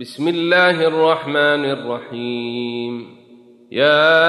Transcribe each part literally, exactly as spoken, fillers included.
بسم الله الرحمن الرحيم. يا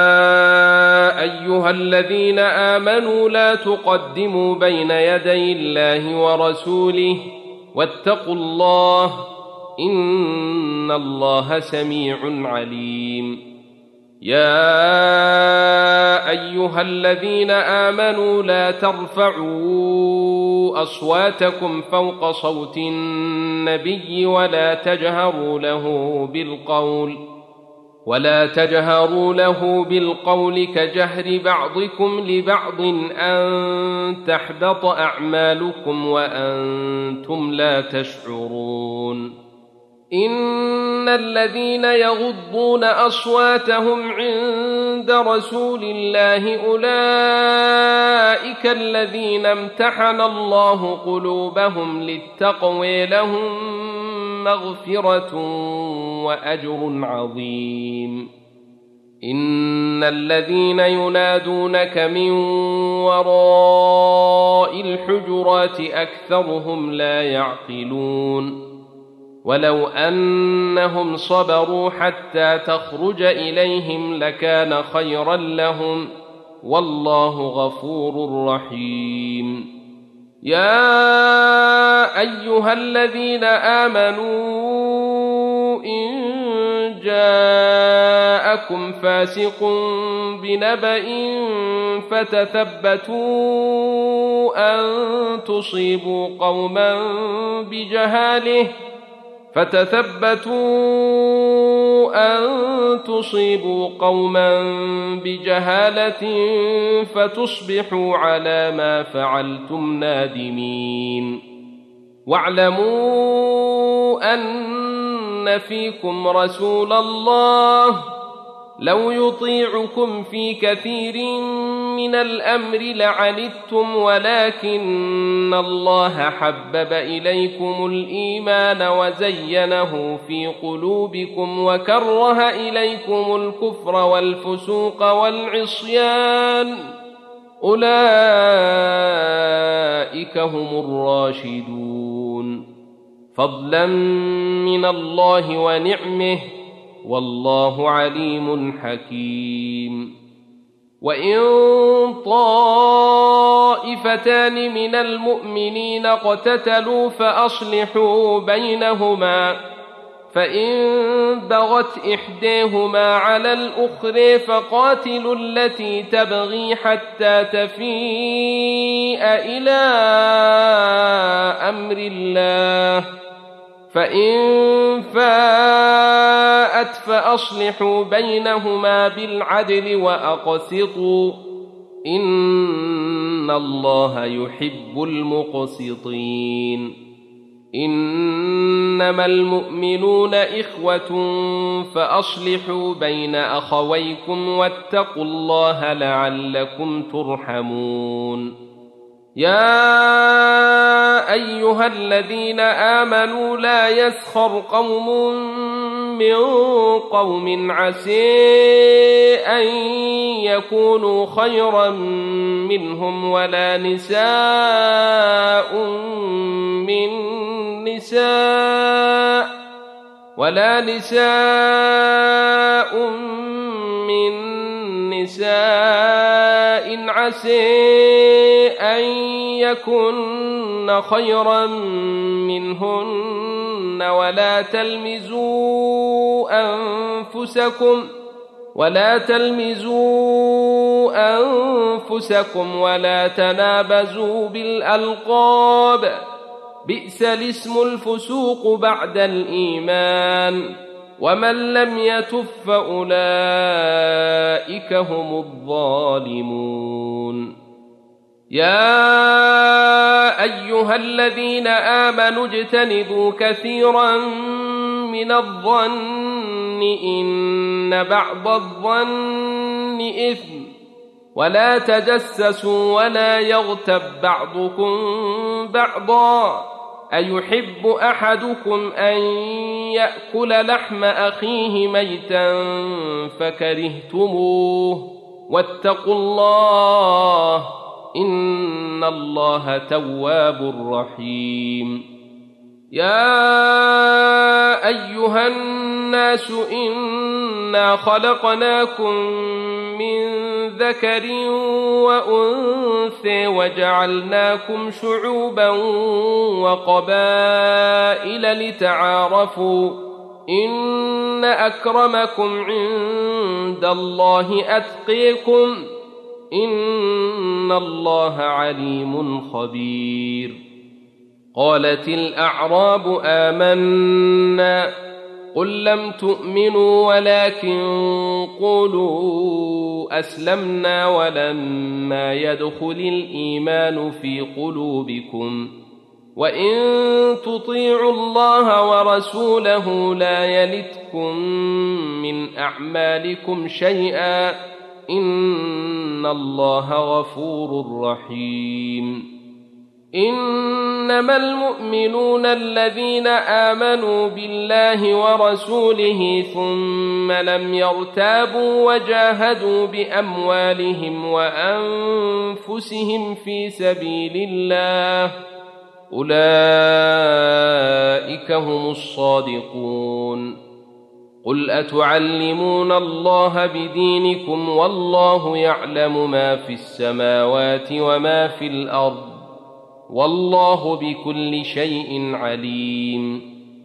أيها الذين آمنوا لا تقدموا بين يدي الله ورسوله واتقوا الله إن الله سميع عليم. يا أيها الذين آمنوا لا ترفعوا أصواتكم فوق صوت النبي ولا تجهروا له بالقول ولا تجهروا له بالقول كجهر بعضكم لبعض أن تحبط أعمالكم وأنتم لا تشعرون. إن الذين يغضون أصواتهم عند رسول الله أولئك الذين امتحن الله قلوبهم للتقوى لهم مغفرة وأجر عظيم. إن الذين ينادونك من وراء الحجرات أكثرهم لا يعقلون. ولو أنهم صبروا حتى تخرج إليهم لكان خيرا لهم والله غفور رحيم. يا أيها الذين آمنوا إن جاءكم فاسق بنبأ فتثبتوا أن تصيبوا قوما بجهاله فتثبتوا أن تصيبوا قوما بجهالة فتصبحوا على ما فعلتم نادمين. واعلموا أن فيكم رسول الله لو يطيعكم في كثير من الأمر لعنتم ولكن الله حبب إليكم الإيمان وزينه في قلوبكم وكره إليكم الكفر والفسوق والعصيان أولئك هم الراشدون فضلا من الله ونعمه والله عليم حكيم. وإن طائفتان من المؤمنين اقتتلوا فأصلحوا بينهما فإن بغت إحداهما على الأخرى فقاتلوا التي تبغي حتى تفيء إلى أمر الله فإن فاءت فأصلحوا بينهما بالعدل وأقسطوا إن الله يحب المقسطين. إنما المؤمنون إخوة فأصلحوا بين أخويكم واتقوا الله لعلكم ترحمون. يا أيها الذين آمنوا لا يسخر قوم من قوم عسى أن يكونوا خيرا منهم ولا نساء من نساء ولا نساء من نساء عسى أن يكن خيرا منهن ولا تلمزوا أنفسكم ولا تلمزوا أنفسكم ولا تنابزوا بالألقاب بئس الاسم الفسوق بعد الإيمان ومن لم يتب فأولئك هم الظالمون. يا أيها الذين آمنوا اجتنبوا كثيرا من الظن إن بعض الظن إثم ولا تجسسوا ولا يغتب بعضكم بعضا أيحب أحدكم أن يأكل لحم أخيه ميتا فكرهتموه واتقوا الله إن الله تواب رحيم. يا أيها الناس إنا خلقناكم من ذكر وأنثى وجعلناكم شعوبا وقبائل لتعارفوا إن أكرمكم عند الله أتقيكم إن الله عليم خبير. قالت الأعراب آمنا قل لم تؤمنوا ولكن قولوا أسلمنا ولما يدخل الإيمان في قلوبكم وإن تطيعوا الله ورسوله لا يلتكم من أعمالكم شيئا إن الله غفور رحيم. إنما المؤمنون الذين آمنوا بالله ورسوله ثم لم يرتابوا وجاهدوا بأموالهم وأنفسهم في سبيل الله أولئك هم الصادقون. قل أتعلمون الله بدينكم والله يعلم ما في السماوات وما في الأرض والله بكل شيء عليم.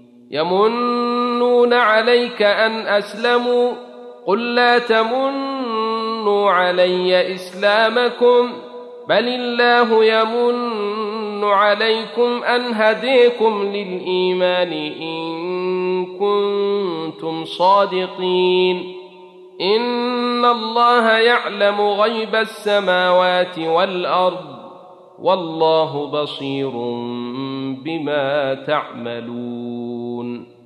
يمنون عليك أن أسلموا قل لا تمنوا علي إسلامكم بل الله يمن عليكم أن هديكم للإيمان إن كنتم صادقين. إن الله يعلم غيب السماوات والأرض والله بصير بما تعملون.